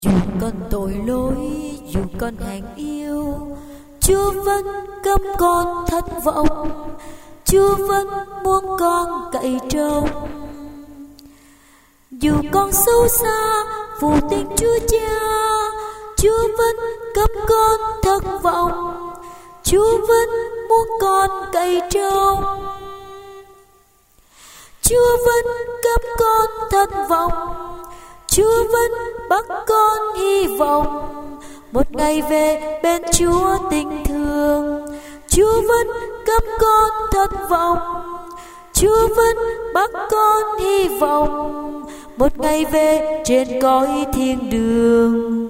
Dù con tội lỗi, dù con hèn yêu, Chúa vẫn cấm con thất vọng, Chúa vẫn muốn con cậy trông. Dù con xấu xa phụ tình Chúa Cha, Chúa vẫn cấm con thất vọng, Chúa vẫn muốn con cậy trông. Chúa vẫn cấm con thất vọng, Chúa vẫn bắt con hy vọng một ngày về bên Chúa tình thương. Chúa vẫn cấm con thất vọng, Chúa vẫn bắt con hy vọng một ngày về trên cõi thiên đường.